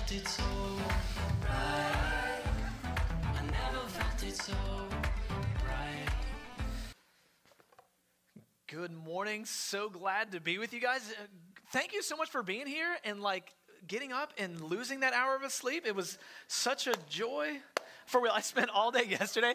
felt it so right. I never felt it so right. Good morning. So glad to be with you guys. Thank you so much for being here and getting up and losing that hour of sleep. It was such a joy. For real, I spent all day yesterday.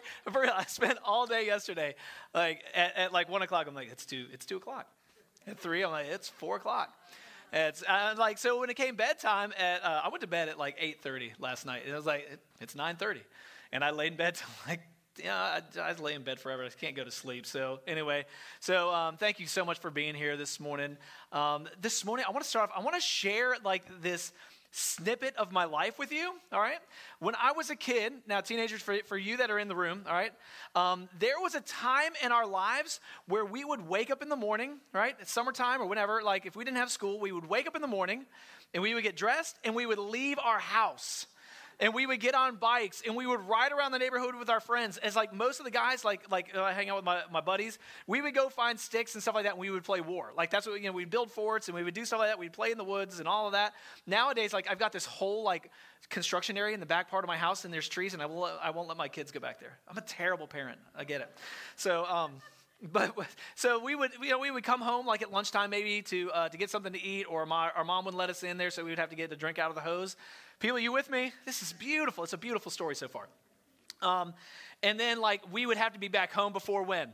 At 1 o'clock, I'm like, it's 2 o'clock. At 3, I'm like, it's 4 o'clock. So when it came bedtime, I went to bed at 8:30 last night. It was it's 9:30. And I laid in bed till I lay in bed forever. I can't go to sleep. So anyway, thank you so much for being here this morning. This morning, I want to start off, I want to share this snippet of my life with you, all right? When I was a kid, now teenagers, for you that are in the room, all right, there was a time in our lives where we would wake up in the morning, right? It's summertime or whenever, if we didn't have school, we would wake up in the morning and we would get dressed and we would leave our house. And we would get on bikes, and we would ride around the neighborhood with our friends. As most of the guys, I hang out with my buddies, we would go find sticks and stuff like that, and we would play war. That's what, we'd build forts, and we would do stuff like that. We'd play in the woods and all of that. Nowadays, I've got this whole, construction area in the back part of my house, and there's trees, and I won't let my kids go back there. I'm a terrible parent. I get it. So we would come home at lunchtime maybe to get something to eat, or our mom wouldn't let us in there, so we would have to get the drink out of the hose. People, you with me? This is beautiful. It's a beautiful story so far. And then we would have to be back home before when?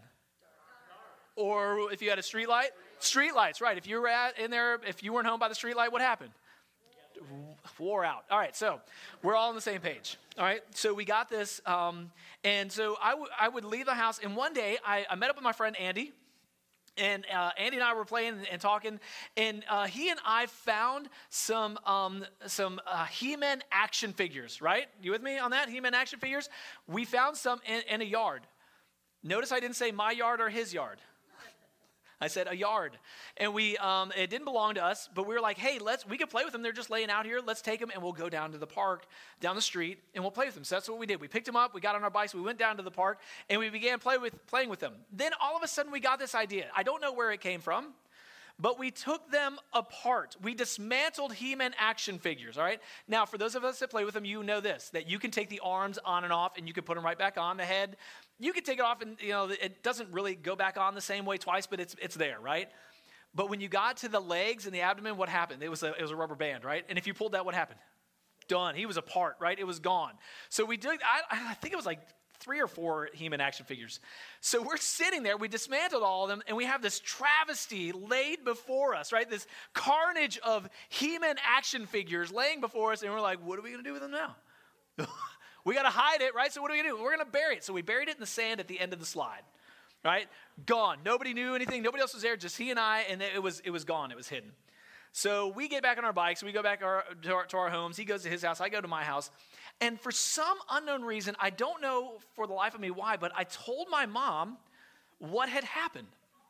Or if you had a street light? Street lights, right. If you were in there, if you weren't home by the street light, what happened? Wore out. All right, so we're all on the same page. All right, so we got this. And so I would leave the house, and one day I met up with my friend Andy. And Andy and I were playing and talking, and he and I found some He-Man action figures, right? You with me on that? He-Man action figures? We found some in a yard. Notice I didn't say my yard or his yard. I said a yard. And it didn't belong to us, but we were like, hey, we can play with them. They're just laying out here. Let's take them, and we'll go down to the park, down the street, and we'll play with them. So that's what we did. We picked them up. We got on our bikes. We went down to the park, and we began playing with them. Then all of a sudden, we got this idea. I don't know where it came from, but we took them apart. We dismantled He-Man action figures, all right? Now, for those of us that play with them, you know this, that you can take the arms on and off, and you can put them right back on the head. You can take it off, and it doesn't really go back on the same way twice, but it's there, right? But when you got to the legs and the abdomen, what happened? It was a rubber band, right? And if you pulled that, what happened? Done. He was apart, right? It was gone. So we did. I think it was 3 or 4 He-Man action figures. So we're sitting there. We dismantled all of them, and we have this travesty laid before us, right? This carnage of He-Man action figures laying before us, and we're like, what are we going to do with them now? We got to hide it, right? So what do we do? We're going to bury it. So we buried it in the sand at the end of the slide, right? Gone. Nobody knew anything. Nobody else was there. Just he and I, and it was gone. It was hidden. So we get back on our bikes. We go back to our homes. He goes to his house. I go to my house. And for some unknown reason, I don't know for the life of me why, but I told my mom what had happened.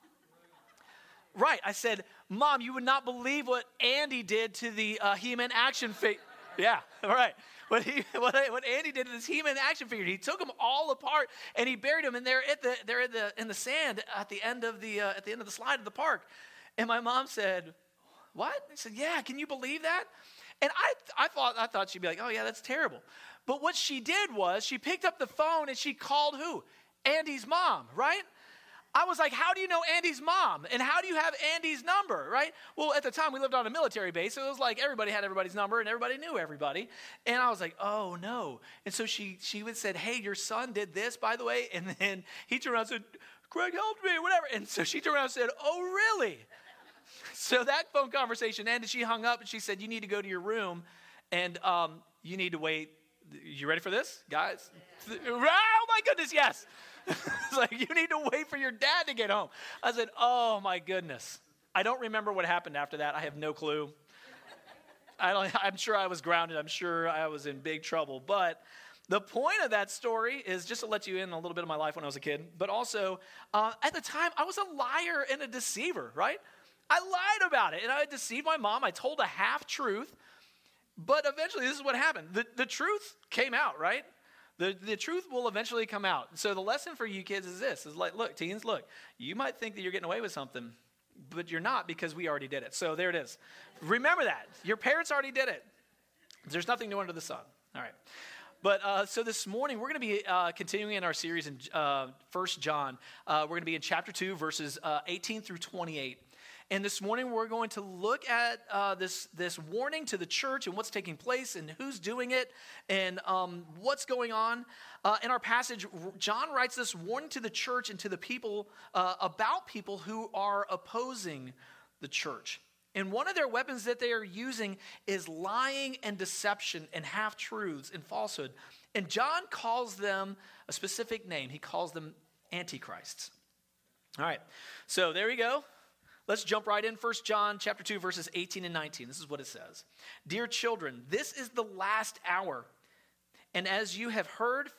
Right. I said, Mom, you would not believe what Andy did to the He-Man action figure. Yeah, all right. What Andy did to this He-Man action figure, he took them all apart and he buried them, and they're in the sand at the end of the slide of the park. And my mom said, "What?" I said, "Yeah, can you believe that?" And I thought she'd be like, "Oh yeah, that's terrible." But what she did was she picked up the phone and she called who? Andy's mom, right? I was like, how do you know Andy's mom? And how do you have Andy's number, right? Well, at the time, we lived on a military base, so it was like everybody had everybody's number and everybody knew everybody. And I was like, oh, no. And so she would said, hey, your son did this, by the way. And then he turned around and said, Craig helped me, whatever. And so she turned around and said, oh, really? So that phone conversation ended. She hung up and she said, you need to go to your room and you need to wait. You ready for this, guys? Oh, my goodness, yes. It's like, you need to wait for your dad to get home. I said, oh, my goodness. I don't remember what happened after that. I have no clue. I'm sure I was grounded. I'm sure I was in big trouble. But the point of that story is just to let you in a little bit of my life when I was a kid. But also, at the time, I was a liar and a deceiver, right? I lied about it, and I deceived my mom. I told a half-truth. But eventually, this is what happened. The truth came out, right? The truth will eventually come out. So the lesson for you kids is this. Is like, look, teens, look. You might think that you're getting away with something, but you're not because we already did it. So there it is. Remember that. Your parents already did it. There's nothing new under the sun. All right. But so this morning, we're going to be continuing in our series in 1 John. We're going to be in chapter 2, verses 18 through 28. And this morning, we're going to look at this warning to the church and what's taking place and who's doing it and what's going on. In our passage, John writes this warning to the church and to the people about people who are opposing the church. And one of their weapons that they are using is lying and deception and half-truths and falsehood. And John calls them a specific name. He calls them antichrists. All right, so there we go. Let's jump right in. 1 John chapter 2, verses 18 and 19. This is what it says. Dear children, this is the last hour. And as you have heard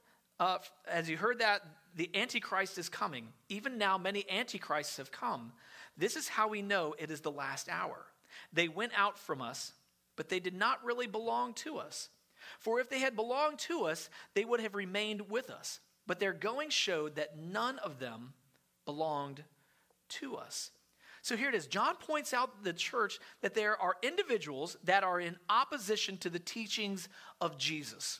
that the Antichrist is coming, even now many Antichrists have come. This is how we know it is the last hour. They went out from us, but they did not really belong to us. For if they had belonged to us, they would have remained with us. But their going showed that none of them belonged to us. So here it is. John points out the church that there are individuals that are in opposition to the teachings of Jesus.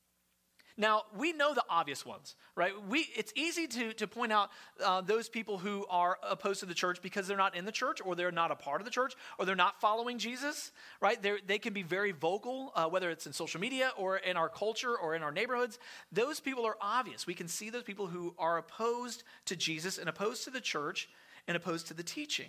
Now, we know the obvious ones, right? It's easy to point out those people who are opposed to the church because they're not in the church or they're not a part of the church or they're not following Jesus, right? They can be very vocal, whether it's in social media or in our culture or in our neighborhoods. Those people are obvious. We can see those people who are opposed to Jesus and opposed to the church and opposed to the teaching.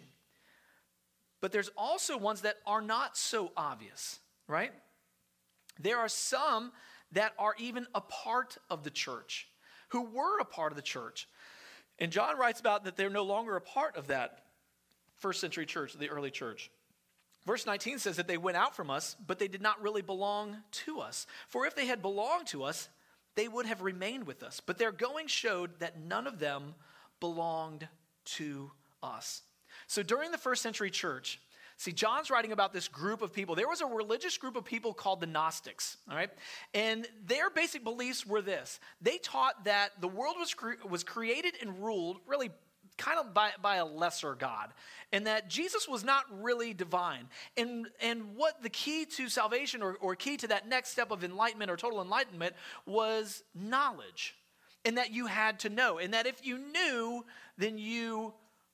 But there's also ones that are not so obvious, right? There are some that are even a part of the church, who were a part of the church. And John writes about that they're no longer a part of that first century church, the early church. Verse 19 says that they went out from us, but they did not really belong to us. For if they had belonged to us, they would have remained with us. But their going showed that none of them belonged to us. So during the first century church, see, John's writing about this group of people. There was a religious group of people called the Gnostics, all right? And their basic beliefs were this. They taught that the world was created and ruled really kind of by a lesser God, and that Jesus was not really divine. And what the key to salvation or key to that next step of enlightenment or total enlightenment was knowledge, and that you had to know, and that if you knew, then you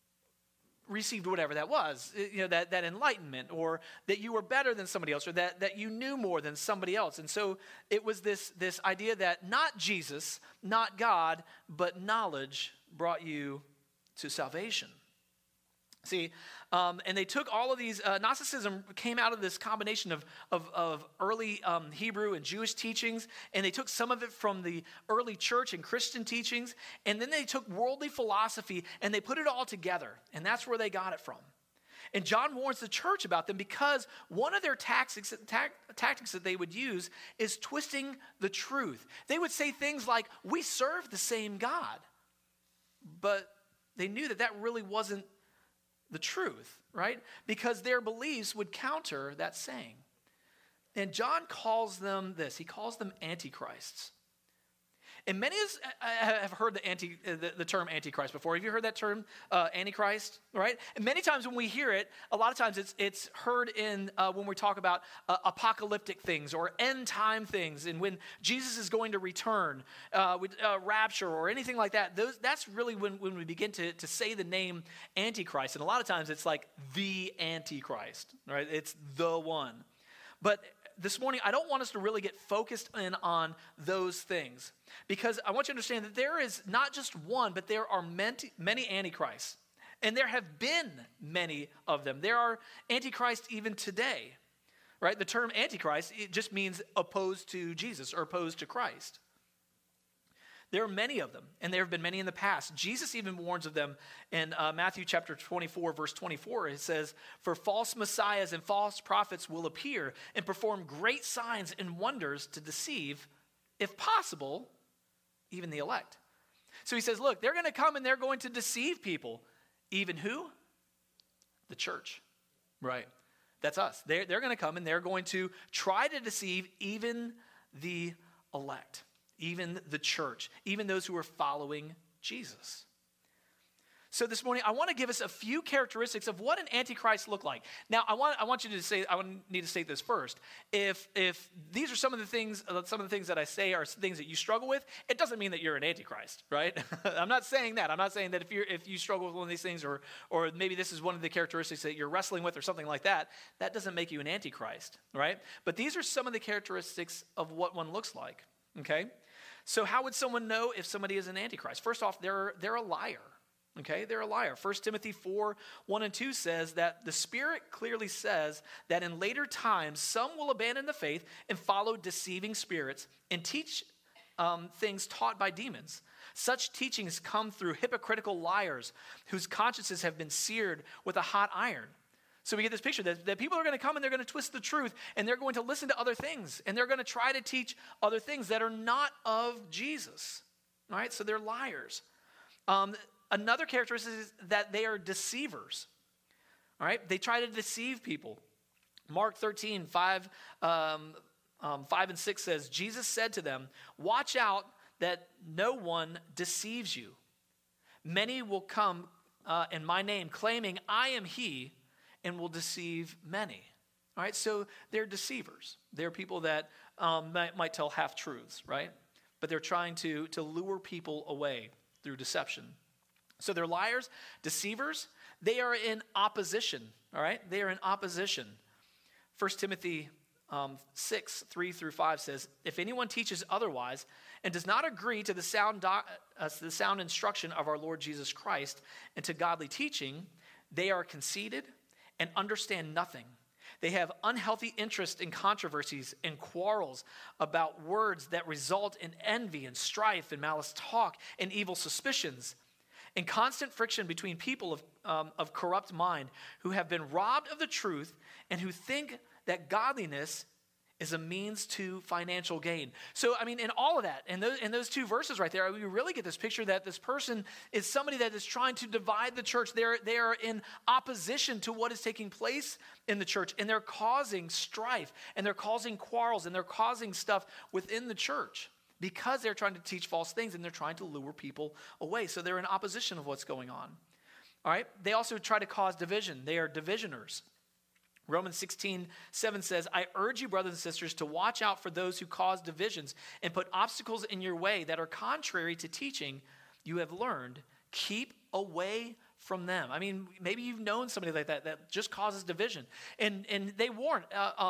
received whatever that was, that enlightenment, or that you were better than somebody else, or that you knew more than somebody else. And so it was this idea that not Jesus, not God, but knowledge brought you to salvation. See, and they took all of these, Gnosticism came out of this combination of early Hebrew and Jewish teachings, and they took some of it from the early church and Christian teachings, and then they took worldly philosophy and they put it all together, and that's where they got it from. And John warns the church about them because one of their tactics that they would use is twisting the truth. They would say things like, we serve the same God, but they knew that really wasn't the truth, right? Because their beliefs would counter that saying. And John calls them this. He calls them antichrists. And many have heard the term antichrist before. Have you heard that term, antichrist? Right? And many times when we hear it, a lot of times it's heard in when we talk about apocalyptic things or end time things, and when Jesus is going to return, with rapture or anything like that. That's really when we begin to say the name antichrist. And a lot of times it's like the antichrist, right? It's the one. But this morning, I don't want us to really get focused in on those things, because I want you to understand that there is not just one, but there are many antichrists, and there have been many of them. There are antichrists even today, right? The term antichrist, it just means opposed to Jesus or opposed to Christ. There are many of them, and there have been many in the past. Jesus even warns of them in Matthew chapter 24, verse 24. It says, for false messiahs and false prophets will appear and perform great signs and wonders to deceive, if possible, even the elect. So he says, look, they're going to come and they're going to deceive people. Even who? The church, right? That's us. They're going to come and they're going to try to deceive even the elect. Even the church, even those who are following Jesus. So this morning, I want to give us a few characteristics of what an antichrist look like. Now, I want you to say, need to state this first. If these are some of the things that I say are things that you struggle with, it doesn't mean that you're an antichrist, right? I'm not saying that. I'm not saying that if you struggle with one of these things, or maybe this is one of the characteristics that you're wrestling with, or something like that, that doesn't make you an antichrist, right? But these are some of the characteristics of what one looks like. Okay, so how would someone know if somebody is an antichrist? First off, they're a liar. Okay, they're a liar. 1 Timothy 4, 1 and 2 says that the Spirit clearly says that in later times, some will abandon the faith and follow deceiving spirits and teach things taught by demons. Such teachings come through hypocritical liars whose consciences have been seared with a hot iron. So we get this picture that people are going to come and they're going to twist the truth, and they're going to listen to other things, and they're going to try to teach other things that are not of Jesus. All right, so they're liars. Another characteristic is that they are deceivers. All right, they try to deceive people. Mark 13, 5 and 6 says, Jesus said to them, "Watch out that no one deceives you. Many will come in my name, claiming I am he, and will deceive many." All right, so they're deceivers. They're people that might tell half-truths, right? But they're trying to lure people away through deception. So they're liars, deceivers. They are in opposition, all right? They are in opposition. 1 Timothy 6, 3 through 5 says, "If anyone teaches otherwise and does not agree to the sound instruction of our Lord Jesus Christ and to godly teaching, they are conceited and understand nothing. They have unhealthy interest in controversies and quarrels about words that result in envy and strife and malice talk and evil suspicions, and constant friction between people of corrupt mind who have been robbed of the truth and who think that godliness is a means to financial gain." So, I mean, in all of that, in those two verses right there, we really get this picture that this person is somebody that is trying to divide the church. They are in opposition to what is taking place in the church, and they're causing strife, and they're causing quarrels, and they're causing stuff within the church, because they're trying to teach false things and they're trying to lure people away. So they're in opposition of what's going on. All right. They also try to cause division. They are divisioners. Romans 16, 7 says, "I urge you, brothers and sisters, to watch out for those who cause divisions and put obstacles in your way that are contrary to teaching you have learned. Keep away from them." I mean, maybe you've known somebody like that just causes division. And they warn,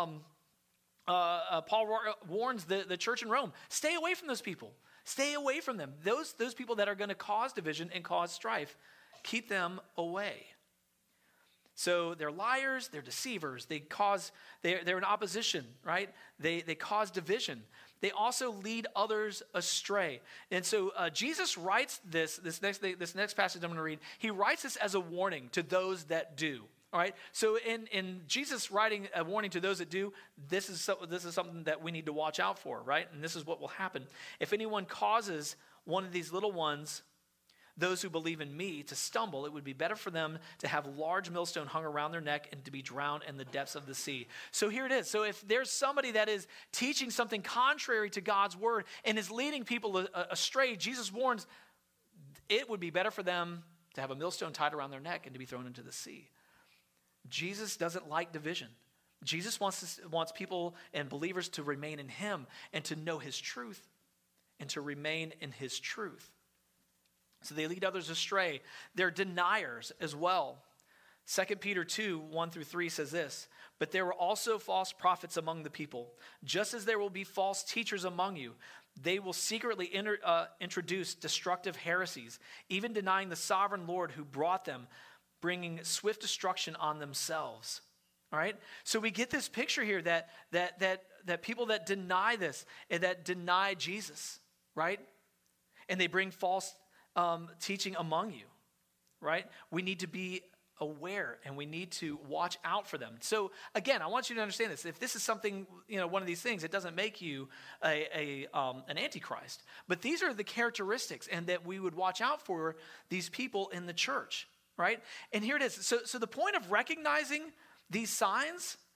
Paul warns the church in Rome, stay away from those people. Stay away from them. Those people that are going to cause division and cause strife, keep them away. So they're liars, they're deceivers, they're in opposition, right? They cause division. They also lead others astray. And so Jesus writes this next passage I'm going to read, he writes this as a warning to those that do. All right, so in Jesus writing a warning to those that do, this is something that we need to watch out for, right? And this is what will happen. "If anyone causes one of these little ones, those who believe in me, to stumble, it would be better for them to have a large millstone hung around their neck and to be drowned in the depths of the sea." So here it is. So if there's somebody that is teaching something contrary to God's word and is leading people astray, Jesus warns it would be better for them to have a millstone tied around their neck and to be thrown into the sea. Jesus doesn't like division. Jesus wants people and believers to remain in him and to know his truth and to remain in his truth. So they lead others astray. They're deniers as well. 2 Peter 2, 1 through 3 says this, "But there were also false prophets among the people, just as there will be false teachers among you. They will secretly introduce destructive heresies, even denying the sovereign Lord who brought them, bringing swift destruction on themselves." All right? So we get this picture here that people that deny this and that deny Jesus, right? And they bring false teaching among you, right? We need to be aware and we need to watch out for them. So again, I want you to understand this. If this is something, one of these things, it doesn't make you an antichrist. But these are the characteristics, and that we would watch out for these people in the church, right? And here it is. So the point of recognizing these signs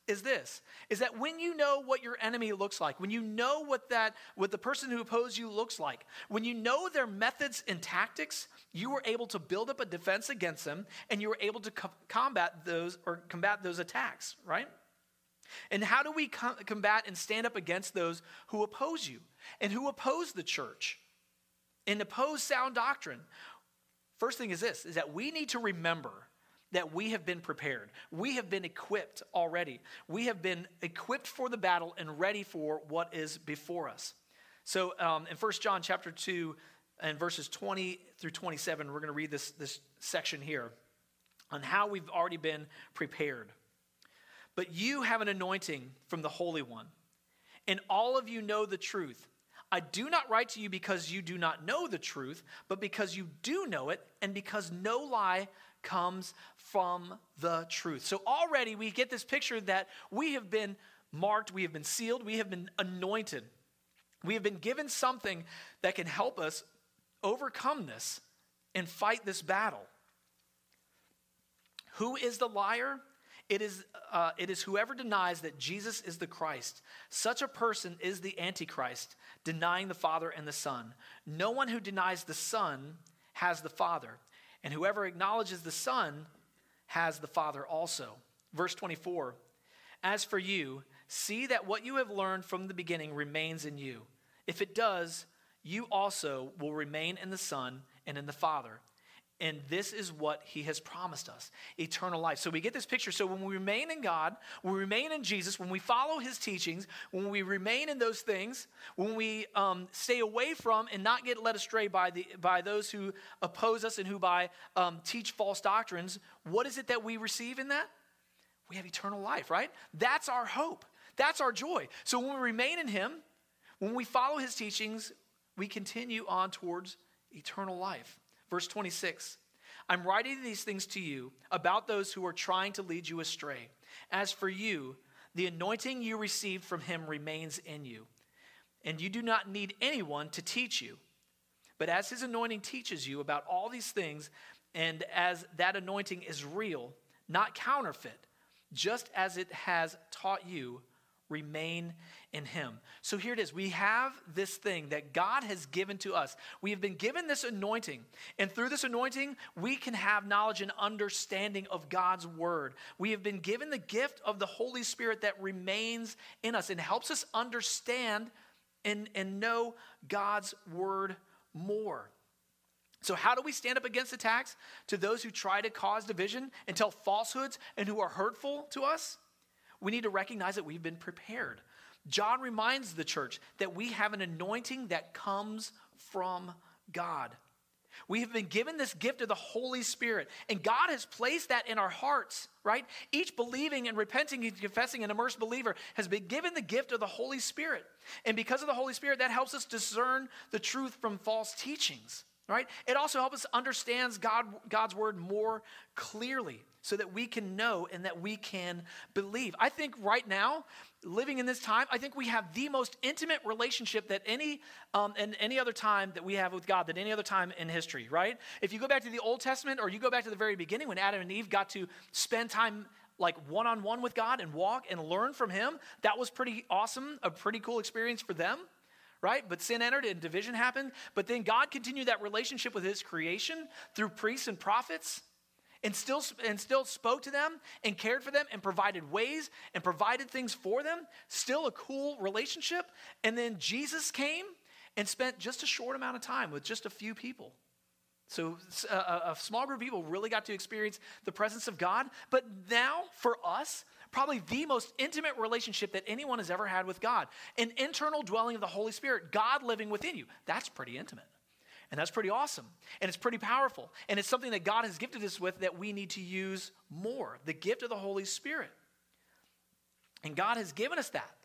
is this, is that when you know what your enemy looks like, when you know what the person who opposes you looks like, when you know their methods and tactics, you are able to build up a defense against them, and you are able to combat those attacks, right? And how do we combat and stand up against those who oppose you and who oppose the church and oppose sound doctrine? First thing is this, is that we need to remember that we have been prepared. We have been equipped already. We have been equipped for the battle and ready for what is before us. So in 1 John chapter 2 and verses 20 through 27, we're going to read this section here on how we've already been prepared. But you have an anointing from the Holy One, and all of you know the truth. I do not write to you because you do not know the truth, but because you do know it, and because no lie comes from the truth. So already we get this picture that we have been marked, we have been sealed, we have been anointed. We have been given something that can help us overcome this and fight this battle. Who is the liar? It is whoever denies that Jesus is the Christ. Such a person is the Antichrist, denying the Father and the Son. No one who denies the Son has the Father, and whoever acknowledges the Son has the Father also. Verse 24, as for you, see that what you have learned from the beginning remains in you. If it does, you also will remain in the Son and in the Father. And this is what he has promised us, eternal life. So we get this picture. So when we remain in God, we remain in Jesus, when we follow his teachings, when we remain in those things, when we stay away from and not get led astray by those who oppose us and who teach false doctrines, what is it that we receive in that? We have eternal life, right? That's our hope. That's our joy. So when we remain in him, when we follow his teachings, we continue on towards eternal life. Verse 26, I'm writing these things to you about those who are trying to lead you astray. As for you, the anointing you received from him remains in you, and you do not need anyone to teach you. But as his anointing teaches you about all these things, and as that anointing is real, not counterfeit, just as it has taught you, remain in him. So here it is. We have this thing that God has given to us. We have been given this anointing. And through this anointing, we can have knowledge and understanding of God's word. We have been given the gift of the Holy Spirit that remains in us and helps us understand and know God's word more. So how do we stand up against attacks to those who try to cause division and tell falsehoods and who are hurtful to us? We need to recognize that we've been prepared. John reminds the church that we have an anointing that comes from God. We have been given this gift of the Holy Spirit, and God has placed that in our hearts, right? Each believing and repenting and confessing and immersed believer has been given the gift of the Holy Spirit. And because of the Holy Spirit, that helps us discern the truth from false teachings, right? It also helps us understand God's word more clearly so that we can know and that we can believe. I think right now, living in this time, I think we have the most intimate relationship that any other time that we have with God, than any other time in history, right? If you go back to the Old Testament or you go back to the very beginning when Adam and Eve got to spend time like one-on-one with God and walk and learn from him, that was pretty awesome, a pretty cool experience for them. Right? But sin entered and division happened. But then God continued that relationship with his creation through priests and prophets and still spoke to them and cared for them and provided ways and provided things for them. Still a cool relationship. And then Jesus came and spent just a short amount of time with just a few people. So a small group of people really got to experience the presence of God. But now for us, probably the most intimate relationship that anyone has ever had with God. An internal dwelling of the Holy Spirit, God living within you. That's pretty intimate. And that's pretty awesome. And it's pretty powerful. And it's something that God has gifted us with that we need to use more. The gift of the Holy Spirit. And God has given us that.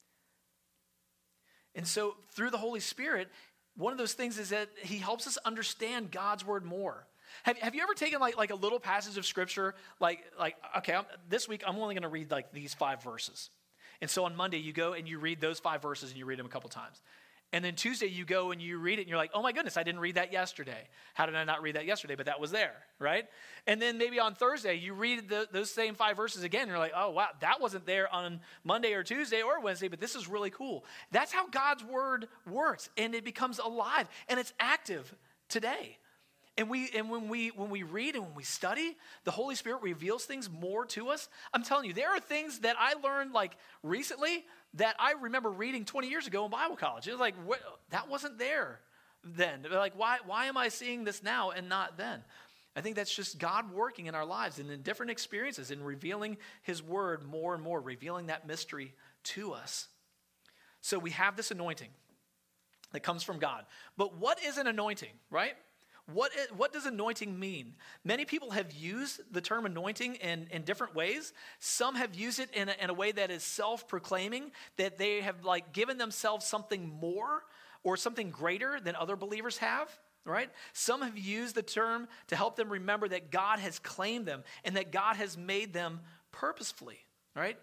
And so through the Holy Spirit, one of those things is that he helps us understand God's word more. Have you ever taken like a little passage of scripture, okay, this week I'm only going to read like these 5 verses. And so on Monday you go and you read those 5 verses and you read them a couple times. And then Tuesday you go and you read it and you're like, oh my goodness, I didn't read that yesterday. How did I not read that yesterday? But that was there, right? And then maybe on Thursday you read those same 5 verses again. And you're like, oh wow, that wasn't there on Monday or Tuesday or Wednesday, but this is really cool. That's how God's word works, and it becomes alive and it's active today. And when we read and when we study, the Holy Spirit reveals things more to us. I'm telling you, there are things that I learned like recently that I remember reading 20 years ago in Bible college. It was like, what? That wasn't there then. Like, why am I seeing this now and not then? I think that's just God working in our lives and in different experiences and revealing his word more and more, revealing that mystery to us. So we have this anointing that comes from God. But what is an anointing, right? What does anointing mean? Many people have used the term anointing in different ways. Some have used it in a way that is self-proclaiming, that they have like given themselves something more or something greater than other believers have, right? Some have used the term to help them remember that God has claimed them and that God has made them purposefully, right?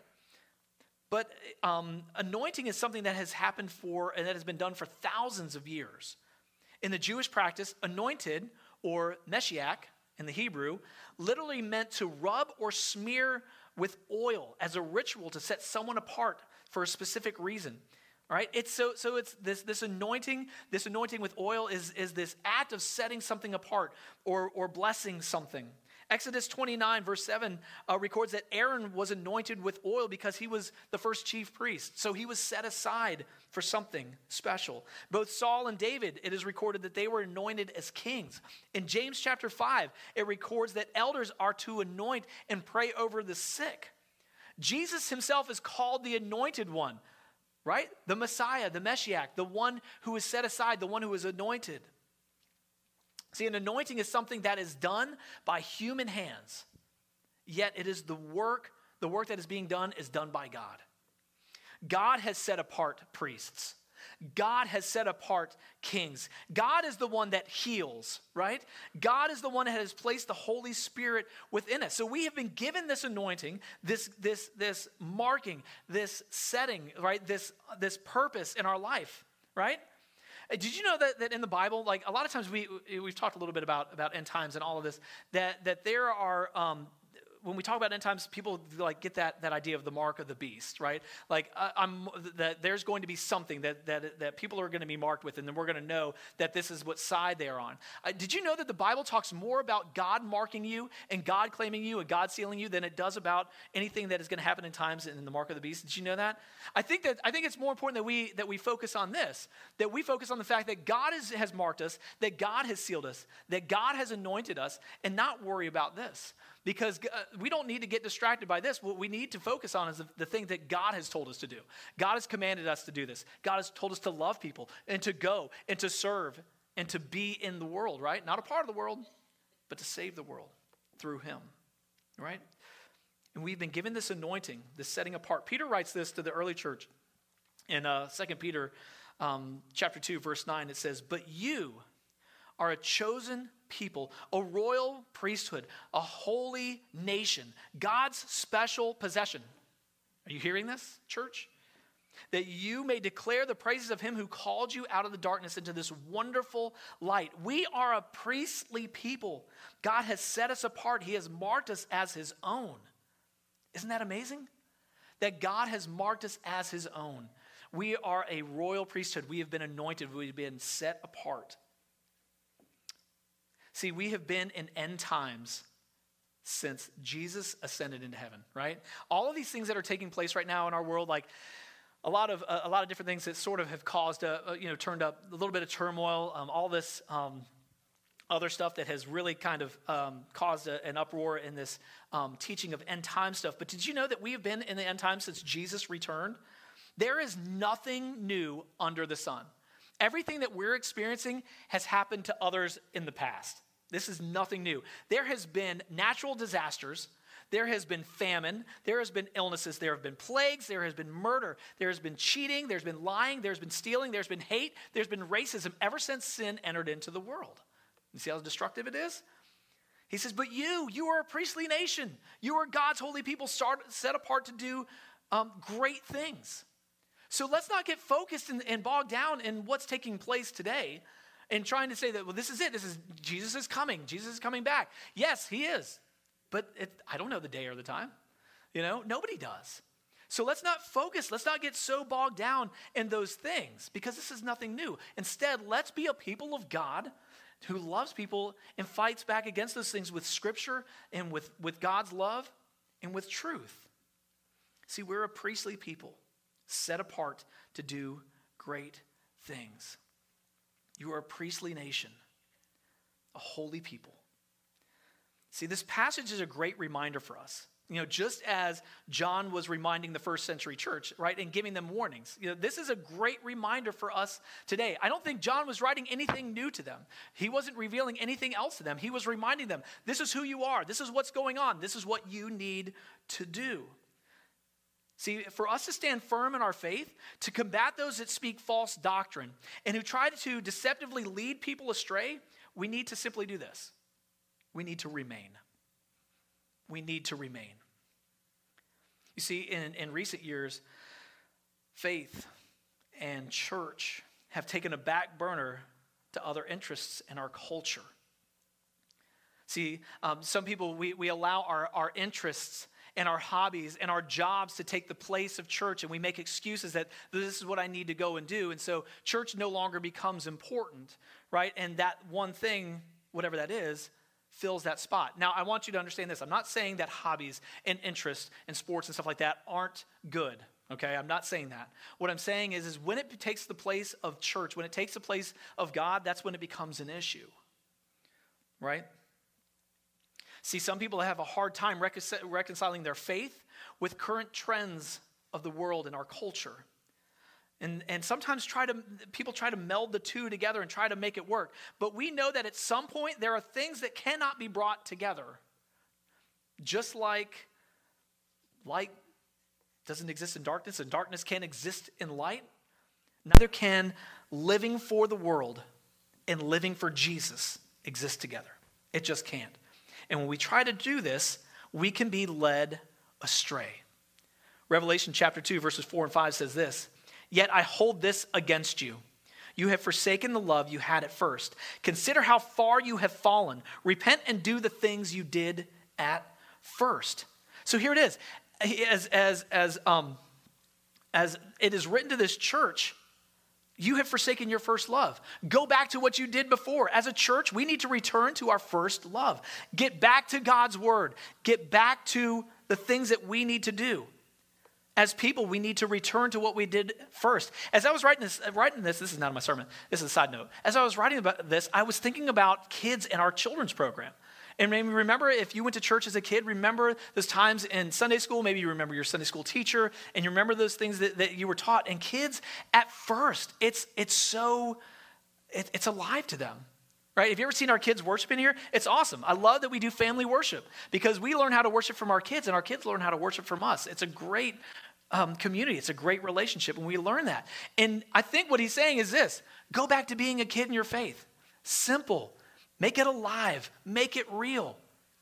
But anointing is something that has happened for and that has been done for thousands of years. In the Jewish practice, anointed, or Meshiach in the Hebrew, literally meant to rub or smear with oil as a ritual to set someone apart for a specific reason. All right? It's this anointing with oil is this act of setting something apart or blessing something. Exodus 29, verse 7 records that Aaron was anointed with oil because he was the first chief priest. So he was set aside for something special. Both Saul and David, it is recorded that they were anointed as kings. In James chapter 5, it records that elders are to anoint and pray over the sick. Jesus himself is called the anointed one, right? The Messiah, the Meshiach, the one who is set aside, the one who is anointed. See, an anointing is something that is done by human hands, yet it is the work that is being done is done by God. God has set apart priests. God has set apart kings. God is the one that heals, right? God is the one that has placed the Holy Spirit within us. So we have been given this anointing, this marking, this setting, right? This purpose in our life, right? Did you know that in the Bible, like a lot of times we've talked a little bit about end times and all of this, that there are, when we talk about end times, people like get that idea of the mark of the beast, right? Like that there's going to be something that people are going to be marked with, and then we're going to know that this is what side they are on. Did you know that the Bible talks more about God marking you and God claiming you and God sealing you than it does about anything that is going to happen in times in the mark of the beast? Did you know that? I think it's more important that we focus on this, that we focus on the fact that God has marked us, that God has sealed us, that God has anointed us, and not worry about this. Because we don't need to get distracted by this. What we need to focus on is the thing that God has told us to do. God has commanded us to do this. God has told us to love people and to go and to serve and to be in the world, right? Not a part of the world, but to save the world through him, right? And we've been given this anointing, this setting apart. Peter writes this to the early church in 2 Peter chapter 2, verse 9. It says, "But you are a chosen people, a royal priesthood, a holy nation, God's special possession." Are you hearing this, church? "That you may declare the praises of him who called you out of the darkness into this wonderful light." We are a priestly people. God has set us apart. He has marked us as his own. Isn't that amazing? That God has marked us as his own. We are a royal priesthood. We have been anointed. We've been set apart. See, we have been in end times since Jesus ascended into heaven, right? All of these things that are taking place right now in our world, like a lot of different things that sort of have caused turned up a little bit of turmoil, all this other stuff that has really kind of caused an uproar in this teaching of end time stuff. But did you know that we have been in the end times since Jesus returned? There is nothing new under the sun. Everything that we're experiencing has happened to others in the past. This is nothing new. There has been natural disasters. There has been famine. There has been illnesses. There have been plagues. There has been murder. There has been cheating. There's been lying. There's been stealing. There's been hate. There's been racism ever since sin entered into the world. You see how destructive it is? He says, but you are a priestly nation. You are God's holy people set apart to do great things. So let's not get focused and bogged down in what's taking place today and trying to say that, well, this is it. Jesus is coming. Jesus is coming back. Yes, he is. But I don't know the day or the time. Nobody does. So let's not focus. Let's not get so bogged down in those things because this is nothing new. Instead, let's be a people of God who loves people and fights back against those things with Scripture and with God's love and with truth. See, we're a priestly people set apart to do great things. You are a priestly nation, a holy people. See, this passage is a great reminder for us. Just as John was reminding the first century church, right, and giving them warnings. This is a great reminder for us today. I don't think John was writing anything new to them. He wasn't revealing anything else to them. He was reminding them, this is who you are. This is what's going on. This is what you need to do. See, for us to stand firm in our faith, to combat those that speak false doctrine and who try to deceptively lead people astray, we need to simply do this. We need to remain. We need to remain. You see, in recent years, faith and church have taken a back burner to other interests in our culture. See, some people, we allow our interests and our hobbies and our jobs to take the place of church, and we make excuses that this is what I need to go and do. And so church no longer becomes important, right? And that one thing, whatever that is, fills that spot. Now, I want you to understand this. I'm not saying that hobbies and interests and sports and stuff like that aren't good, okay? I'm not saying that. What I'm saying is when it takes the place of church, when it takes the place of God, that's when it becomes an issue, right? See, some people have a hard time reconciling their faith with current trends of the world and our culture. And sometimes people try to meld the two together and try to make it work. But we know that at some point there are things that cannot be brought together. Just like light doesn't exist in darkness and darkness can't exist in light, neither can living for the world and living for Jesus exist together. It just can't. And when we try to do this, we can be led astray. Revelation chapter 2, verses 4 and 5 says this, "Yet I hold this against you. You have forsaken the love you had at first. Consider how far you have fallen. Repent and do the things you did at first." So here it is. As it is written to this church, you have forsaken your first love. Go back to what you did before. As a church, we need to return to our first love. Get back to God's word. Get back to the things that we need to do. As people, we need to return to what we did first. As I was writing this is not my sermon, this is a side note. As I was writing about this, I was thinking about kids in our children's program. And maybe remember, if you went to church as a kid, remember those times in Sunday school, maybe you remember your Sunday school teacher, and you remember those things that you were taught. And kids, at first, it's alive to them. Right? Have you ever seen our kids worship in here? It's awesome. I love that we do family worship because we learn how to worship from our kids and our kids learn how to worship from us. It's a great community. It's a great relationship and we learn that. And I think what he's saying is this, go back to being a kid in your faith. Simple. Make it alive. Make it real.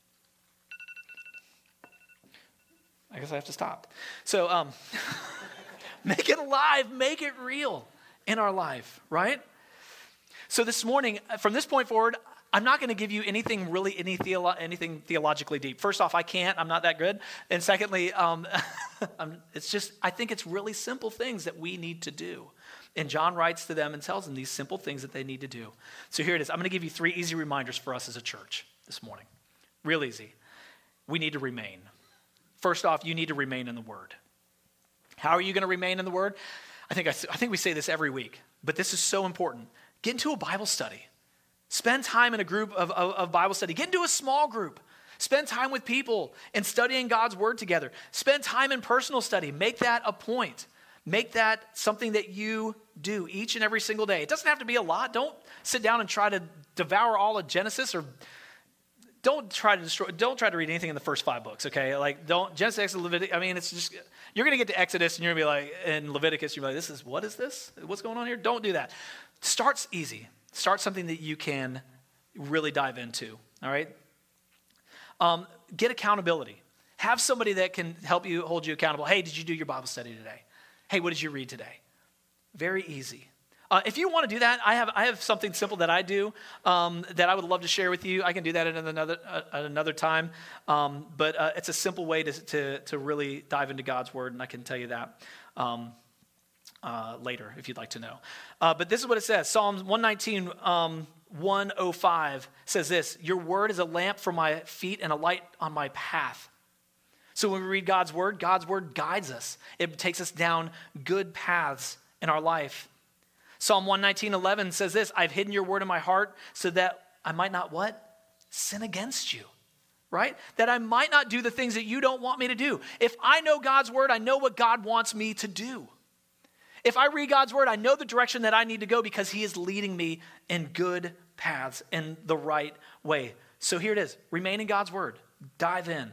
I guess I have to stop. So make it alive. Make it real in our life, right? So this morning, from this point forward, I'm not going to give you anything theologically deep. First off, I can't. I'm not that good. And secondly, I think it's really simple things that we need to do. And John writes to them and tells them these simple things that they need to do. So here it is. I'm going to give you 3 easy reminders for us as a church this morning. Real easy. We need to remain. First off, you need to remain in the Word. How are you going to remain in the Word? I think we say this every week, but this is so important. Get into a Bible study. Spend time in a group of Bible study. Get into a small group. Spend time with people and studying God's Word together. Spend time in personal study. Make that a point. Make that something that you do each and every single day. It doesn't have to be a lot. Don't sit down and try to devour all of Genesis, or don't try to read anything in the first 5 books, okay? Like, Genesis, Exodus, Leviticus. I mean, it's just, you're going to get to Exodus and you're going to be like, in Leviticus, you're like, what is this? What's going on here? Don't do that. Start easy. Start something that you can really dive into, all right? Get accountability. Have somebody that can help you, hold you accountable. Hey, did you do your Bible study today? Hey, what did you read today? Very easy. If you want to do that, I have something simple that I do that I would love to share with you. I can do that at another time, but it's a simple way to really dive into God's word, and I can tell you that later if you'd like to know. But this is what it says. Psalms 119, 105 says this: your word is a lamp for my feet and a light on my path. So when we read God's word guides us. It takes us down good paths in our life. Psalm 119:11 says this: I've hidden your word in my heart so that I might not what? Sin against you, right? That I might not do the things that you don't want me to do. If I know God's word, I know what God wants me to do. If I read God's word, I know the direction that I need to go because he is leading me in good paths, in the right way. So here it is. Remain in God's word. Dive in.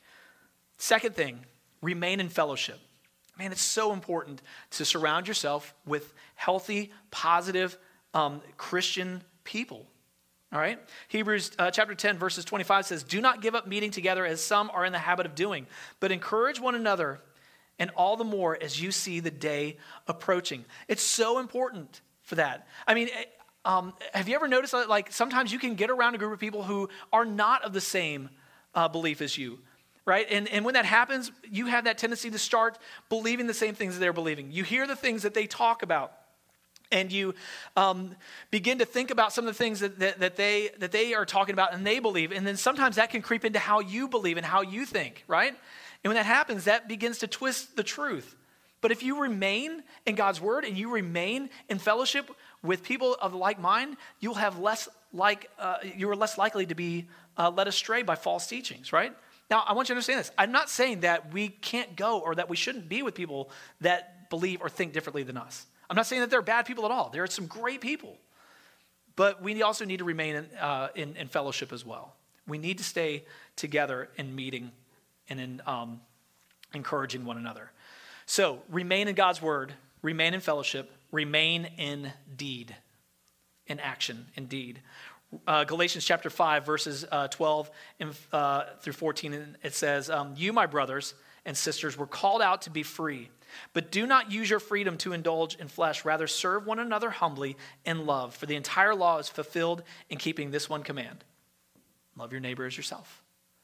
Second thing, remain in fellowship. Man, it's so important to surround yourself with healthy, positive Christian people. All right? Hebrews chapter 10, verses 25 says, do not give up meeting together as some are in the habit of doing, but encourage one another, and all the more as you see the day approaching. It's so important for that. I mean, have you ever noticed that, like, sometimes you can get around a group of people who are not of the same belief as you? Right? And when that happens, you have that tendency to start believing the same things that they're believing. You hear the things that they talk about, and you begin to think about some of the things that they are talking about and they believe. And then sometimes that can creep into how you believe and how you think, right? And when that happens, that begins to twist the truth. But if you remain in God's word and you remain in fellowship with people of like mind, you are less likely to be led astray by false teachings, right? Now, I want you to understand this. I'm not saying that we can't go or that we shouldn't be with people that believe or think differently than us. I'm not saying that they're bad people at all. There are some great people. But we also need to remain in fellowship as well. We need to stay together in meeting and in encouraging one another. So, remain in God's word, remain in fellowship, remain in deed, in action, in deed. Galatians chapter 5, verses 12 through 14, it says, you, my brothers and sisters, were called out to be free, but do not use your freedom to indulge in flesh. Rather, serve one another humbly in love, for the entire law is fulfilled in keeping this one command: love your neighbor as yourself.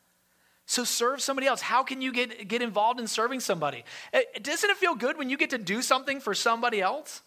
So serve somebody else. How can you get involved in serving somebody? Doesn't it feel good when you get to do something for somebody else?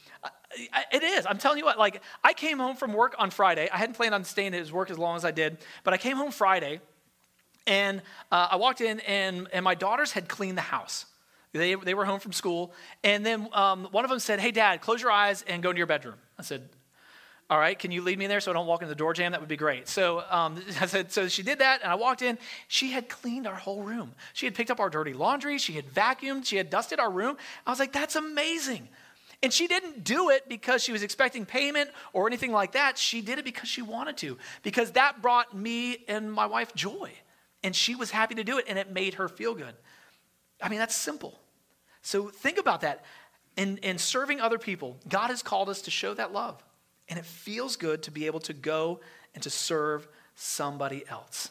It is. I'm telling you what, like, I came home from work on Friday. I hadn't planned on staying at his work as long as I did, but I came home Friday, and I walked in, and my daughters had cleaned the house. They were home from school, and then one of them said, hey, Dad, close your eyes and go into your bedroom. I said, all right, can you lead me there so I don't walk in the door jam? That would be great. So I said, so she did that, and I walked in. She had cleaned our whole room. She had picked up our dirty laundry. She had vacuumed. She had dusted our room. I was like, that's amazing. And she didn't do it because she was expecting payment or anything like that. She did it because she wanted to, because that brought me and my wife joy. And she was happy to do it, and it made her feel good. I mean, that's simple. So think about that. In serving other people, God has called us to show that love. And it feels good to be able to go and to serve somebody else.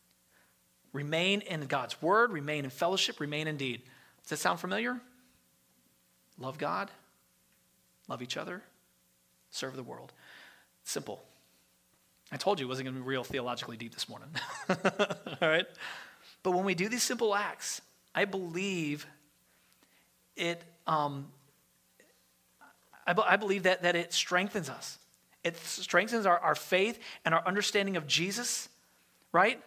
Remain in God's word, remain in fellowship, remain in deed. Does that sound familiar? Love God. Love each other, serve the world. Simple. I told you it wasn't going to be real theologically deep this morning. All right? But when we do these simple acts, I believe it. I believe that it strengthens us. It strengthens our faith and our understanding of Jesus, right?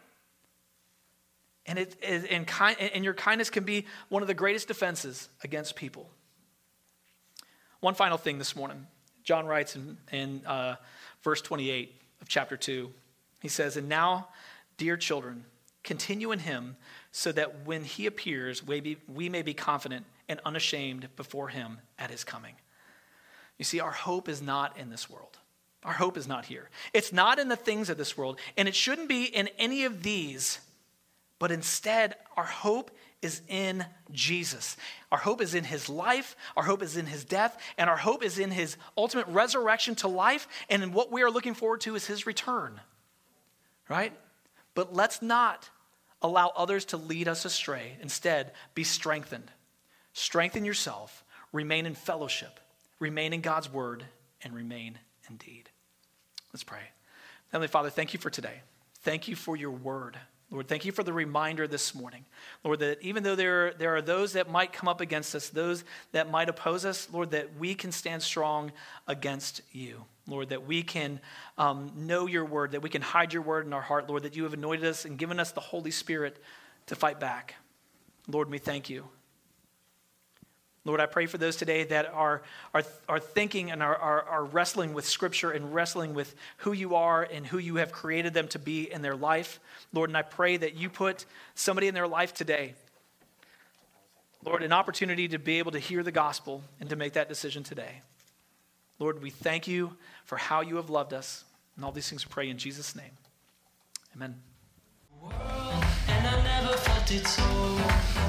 And your kindness can be one of the greatest defenses against people. One final thing this morning. John writes in verse 28 of chapter 2. He says, and now, dear children, continue in him so that when he appears, we may be confident and unashamed before him at his coming. You see, our hope is not in this world. Our hope is not here. It's not in the things of this world, and it shouldn't be in any of these, but instead, our hope is in Jesus. Our hope is in his life, our hope is in his death, and our hope is in his ultimate resurrection to life, and in what we are looking forward to is his return, right? But let's not allow others to lead us astray. Instead, be strengthened. Strengthen yourself. remain in fellowship, remain in God's word, and remain in deed. Let's pray. Heavenly Father, thank you for today. Thank you for your word. Lord, thank you for the reminder this morning. Lord, that even though there are those that might come up against us, those that might oppose us, Lord, that we can stand strong against you. Lord, that we can know your word, that we can hide your word in our heart, Lord, that you have anointed us and given us the Holy Spirit to fight back. Lord, we thank you. Lord, I pray for those today that are thinking and are wrestling with Scripture and wrestling with who you are and who you have created them to be in their life. Lord, and I pray that you put somebody in their life today, Lord, an opportunity to be able to hear the gospel and to make that decision today. Lord, we thank you for how you have loved us. And all these things we pray in Jesus' name. Amen. And I never felt it so